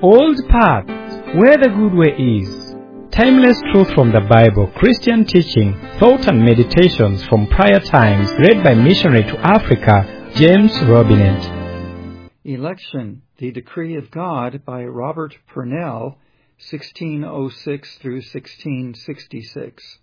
Old paths, where the good way is. Timeless truth from the Bible, Christian teaching, thought and meditations from prior times, read by missionary to Africa, James Robinet. Election, the Decree of God by Robert Purnell, 1606 through 1666.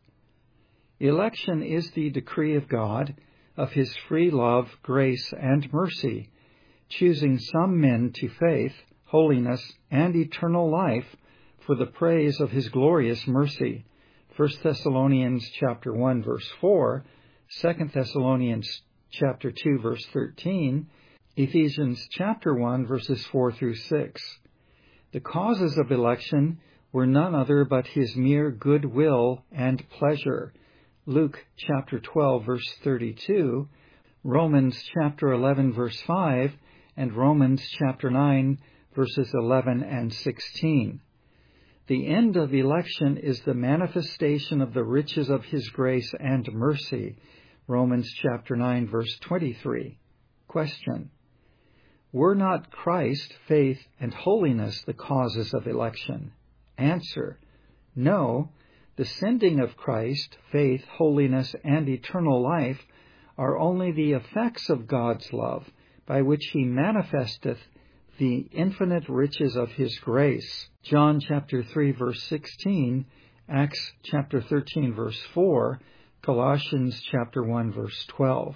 Election is the decree of God, of His free love, grace, and mercy, choosing some men to faith, holiness, and eternal life for the praise of His glorious mercy. 1 Thessalonians chapter 1 verse 4, 2 Thessalonians chapter 2 verse 13, Ephesians chapter 1 verses 4 through 6. The causes of election were none other but His mere good will and pleasure. Luke chapter 12 verse 32, Romans chapter 11 verse 5, and Romans chapter 9 verses 11 and 16. The end of election is the manifestation of the riches of His grace and mercy. Romans chapter 9 verse 23. Question: were not Christ, faith, and holiness the causes of election? Answer: no. The sending of Christ, faith, holiness, and eternal life are only the effects of God's love, by which He manifesteth the infinite riches of His grace. John chapter 3 verse 16, Acts chapter 13 verse 4, Colossians chapter 1 verse 12.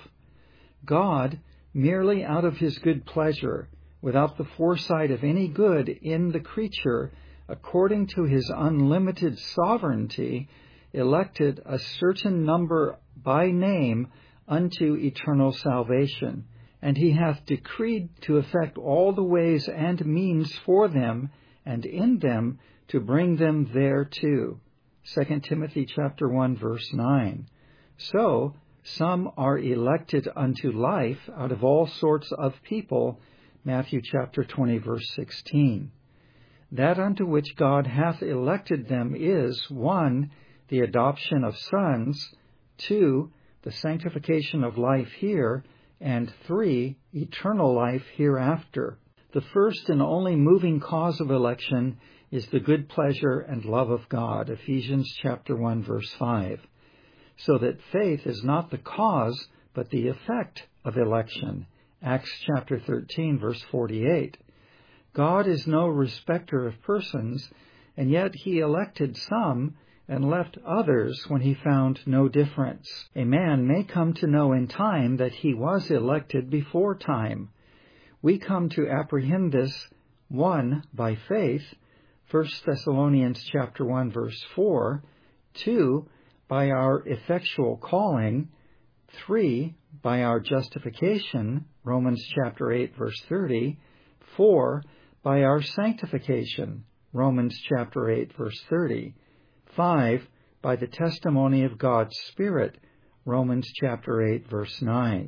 God, merely out of His good pleasure, without the foresight of any good in the creature, according to His unlimited sovereignty, elected a certain number by name unto eternal salvation. And He hath decreed to effect all the ways and means for them, and in them to bring them thereto. 2 Timothy chapter 1 verse 9. So, some are elected unto life out of all sorts of people. Matthew chapter 20 verse 16. That unto which God hath elected them is, 1, the adoption of sons, 2, the sanctification of life here, and 3, eternal life hereafter. The first and only moving cause of election is the good pleasure and love of God, Ephesians chapter 1 verse 5. So that faith is not the cause, but the effect of election, Acts chapter 13 verse 48. God is no respecter of persons, and yet He elected some and left others when He found no difference. A man may come to know in time that he was elected before time. We come to apprehend this, 1, by faith, 1 Thessalonians chapter 1 verse 4, 2, by our effectual calling, 3, by our justification, Romans chapter 8 verse 30, 4, by our sanctification, Romans chapter 8 verse 30, 5, by the testimony of God's Spirit, Romans chapter 8 verse 9.